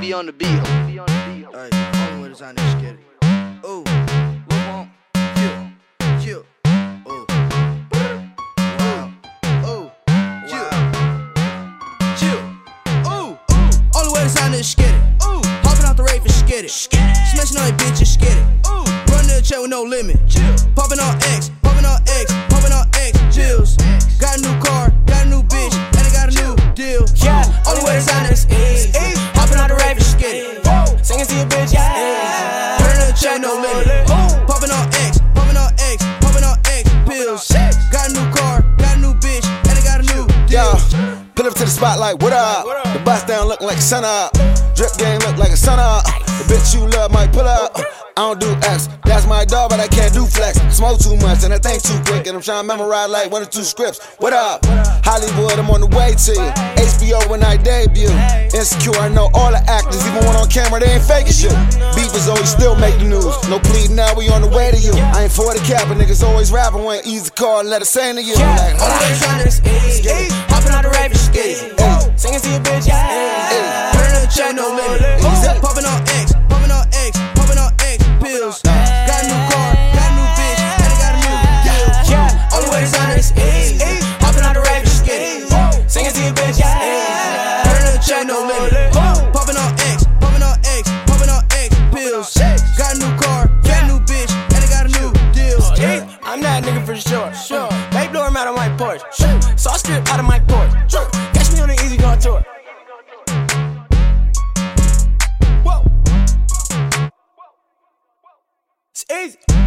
be on the beat. Hey, only way to sign this shit. Ooh, what won't you? Ooh, wow. Ooh, chill. Ooh, only way to sign this skid it. Ooh, hopping out the rave and skid it. Smashing on that bitch and skid it. Ooh, running the check with no limit. Popping on X, popping on X, popping on X. Chills. Got a new car, got a new bitch, and I got a new deal. Yeah, Only way to sign this is hopping out the rave and skid it. Singing to your bitch, yeah. Running the check no limit. Popping on X, popping on X, popping on X pills. Got a new car, got a new bitch, and I got a new deal. Pull up to the spotlight, what up? The bust down looking like a sun up. Drip game look like a sun up. The bitch you love might pull up. I don't do X, that's my dog, but I can't do flex. Smoke too much and I think too quick, and I'm trying to memorize like 1 or 2 scripts. What up? Hollywood, I'm on the way to you. HBO when I debut. Insecure, I know all the actors, even one on camera, they ain't faking shit. Beef is always still make the news. No pleading now, we on the way to you. I ain't for the cap, but niggas always rapping when easy call and let it sing to you. Like, Only way to sign this is hopping out the rave and skid it. Singing to your bitch, yeah. Running the check no limit. Popping on X, popping on X, popping on X pills. Got a new car, got a new bitch, and I got a new deal. Only way to sign this is hopping out the rave and skid it. Singing to your bitch, yeah. Running the check no limit. Popping on X, popping on X, popping on X pills. Got a new car, got a new bitch, and I got a new deal. I'm that nigga for sure. Babe blow him out on my porch. Sauce strip out of my porch. Catch me on the easy going tour. Whoa. It's easy.